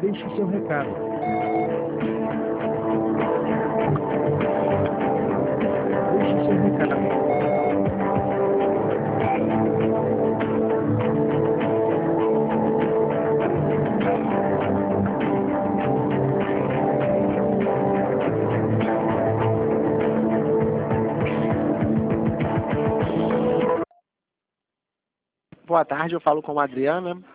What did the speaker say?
Deixe seu recado. Deixe seu recado. Boa tarde, eu falo com a Adriana.